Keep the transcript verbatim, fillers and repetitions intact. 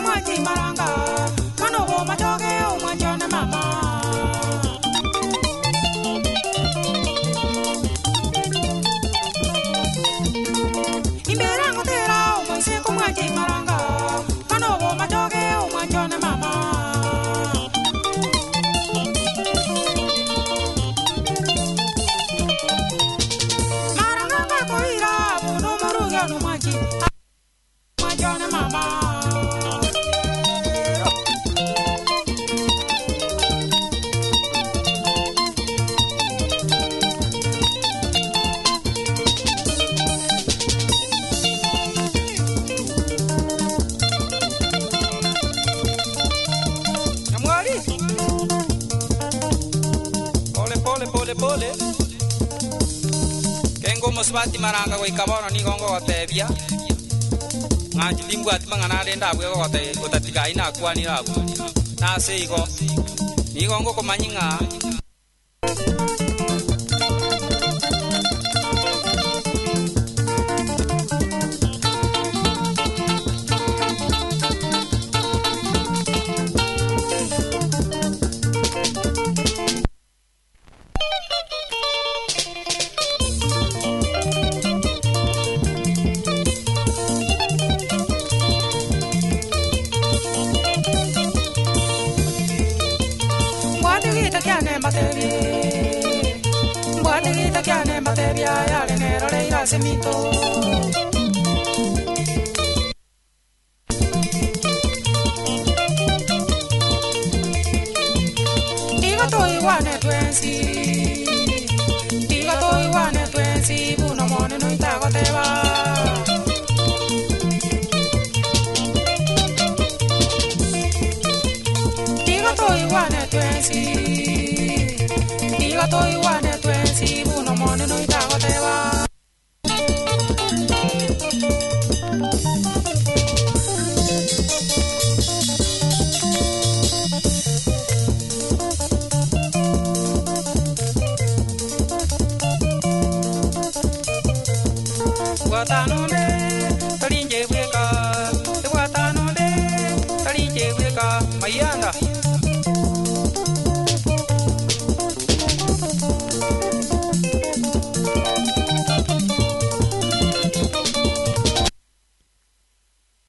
kumwaji maranga mano go majoge o mwanjona mama Imbera ngotera o mwanse kumwaji maranga mano go majoge o mwanjona mama Maranga koira buno moruga no mwaji mwanjona mama Pole pole kengo mosbati maranga go ikabono ni gongo gotebia ngaji limbu atibanga na renda bwe gote gotatiga ina kwani rabu na seigo ni gongo ko manyinga Semito Diga toi wane twensi Diga toi wane twensi Buno mone no itago teba Diga toi wane twensi Diga toi wane